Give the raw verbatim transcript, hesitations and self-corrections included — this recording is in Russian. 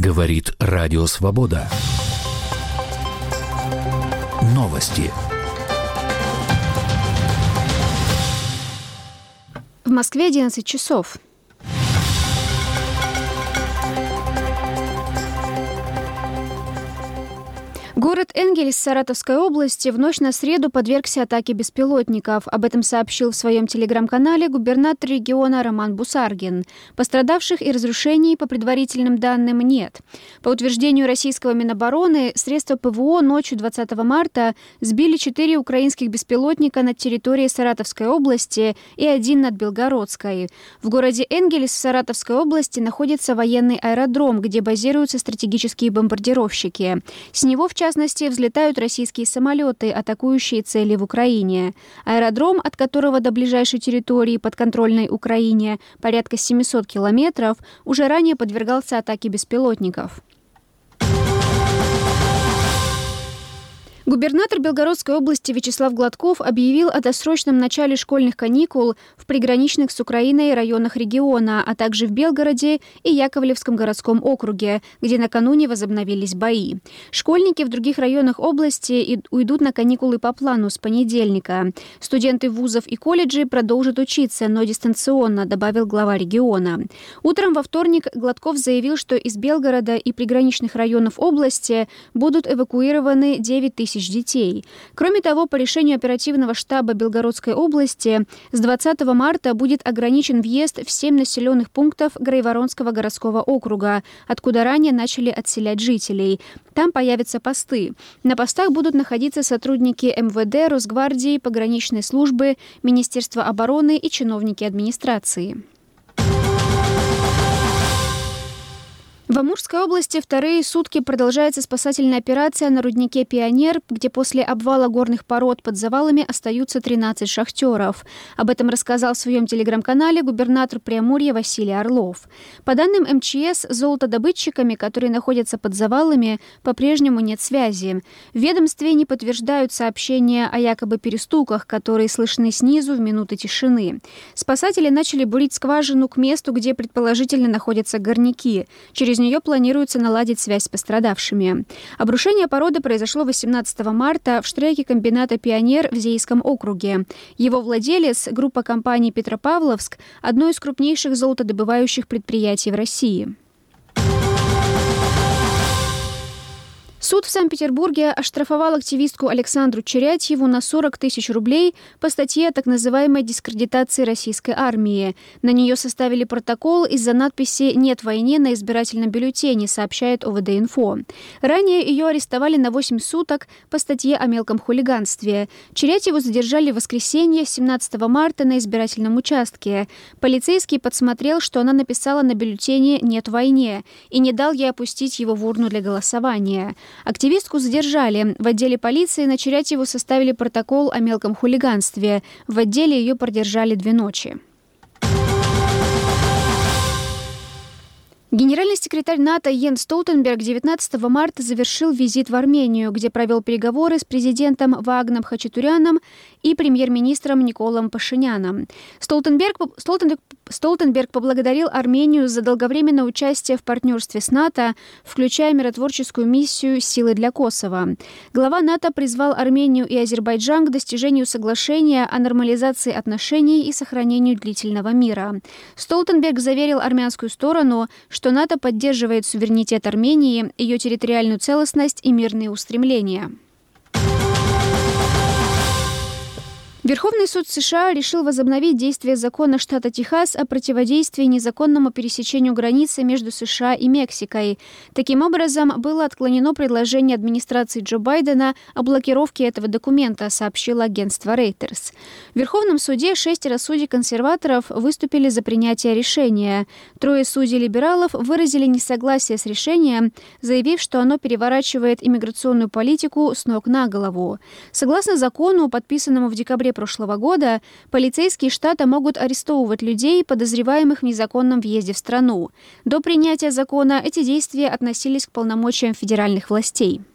Говорит Радио Свобода. Новости. В Москве одиннадцать часов. Город Энгельс Саратовской области в ночь на среду подвергся атаке беспилотников. Об этом сообщил в своем телеграм-канале губернатор региона Роман Бусаргин. Пострадавших и разрушений, по предварительным данным, нет. По утверждению российского Минобороны, средства ПВО ночью двадцатого марта сбили четыре украинских беспилотника над территорией Саратовской области и один над Белгородской. В городе Энгельс в Саратовской области находится военный аэродром, где базируются стратегические бомбардировщики. С него, в частности, В частности, взлетают российские самолеты, атакующие цели в Украине. Аэродром, от которого до ближайшей территории подконтрольной Украине порядка семьсот километров, уже ранее подвергался атаке беспилотников. Губернатор Белгородской области Вячеслав Гладков объявил о досрочном начале школьных каникул в приграничных с Украиной районах региона, а также в Белгороде и Яковлевском городском округе, где накануне возобновились бои. Школьники в других районах области уйдут на каникулы по плану с понедельника. Студенты вузов и колледжей продолжат учиться, но дистанционно, добавил глава региона. Утром во вторник Гладков заявил, что из Белгорода и приграничных районов области будут эвакуированы девять тысяч детей. Кроме того, по решению оперативного штаба Белгородской области с двадцатого марта будет ограничен въезд в семь населенных пунктов Грайворонского городского округа, откуда ранее начали отселять жителей. Там появятся посты. На постах будут находиться сотрудники эм вэ дэ, Росгвардии, пограничной службы, Министерства обороны и чиновники администрации. В Амурской области вторые сутки продолжается спасательная операция на руднике «Пионер», где после обвала горных пород под завалами остаются тринадцать шахтеров. Об этом рассказал в своем телеграм-канале губернатор Преамурья Василий Орлов. По данным эм че эс, с золотодобытчиками, которые находятся под завалами, по-прежнему нет связи. В ведомстве не подтверждают сообщения о якобы перестуках, которые слышны снизу в минуты тишины. Спасатели начали бурить скважину к месту, где предположительно находятся горняки. Через нее планируется наладить связь с пострадавшими. Обрушение породы произошло восемнадцатого марта в штреке комбината «Пионер» в Зейском округе. Его владелец, группа компаний «Петропавловск», одно из крупнейших золотодобывающих предприятий в России. Суд в Санкт-Петербурге оштрафовал активистку Александру Черятьеву на сорок тысяч рублей по статье о так называемой дискредитации российской армии. На нее составили протокол из-за надписи «Нет войне» на избирательном бюллетене, сообщает о вэ дэ-инфо. Ранее ее арестовали на восемь суток по статье о мелком хулиганстве. Черятьеву задержали в воскресенье, семнадцатого марта, на избирательном участке. Полицейский подсмотрел, что она написала на бюллетене «Нет войне» и не дал ей опустить его в урну для голосования. Активистку задержали. В отделе полиции на Черятьеву составили протокол о мелком хулиганстве. В отделе ее продержали две ночи. Генеральный секретарь НАТО Йенс Столтенберг девятнадцатого марта завершил визит в Армению, где провел переговоры с президентом Ваагном Хачатуряном и премьер-министром Николом Пашиняном. Столтенберг, Столтенберг, Столтенберг поблагодарил Армению за долговременное участие в партнерстве с НАТО, включая миротворческую миссию «Силы для Косово». Глава НАТО призвал Армению и Азербайджан к достижению соглашения о нормализации отношений и сохранению длительного мира. Столтенберг заверил армянскую сторону, что что НАТО поддерживает суверенитет Армении, ее территориальную целостность и мирные устремления. Верховный суд США решил возобновить действие закона штата Техас о противодействии незаконному пересечению границы между США и Мексикой. Таким образом, было отклонено предложение администрации Джо Байдена о блокировке этого документа, сообщило агентство Reuters. В Верховном суде шестеро судей-консерваторов выступили за принятие решения. Трое судей-либералов выразили несогласие с решением, заявив, что оно переворачивает иммиграционную политику с ног на голову. Согласно закону, подписанному в декабре прошлого года, полицейские штата могут арестовывать людей, подозреваемых в незаконном въезде в страну. До принятия закона эти действия относились к полномочиям федеральных властей.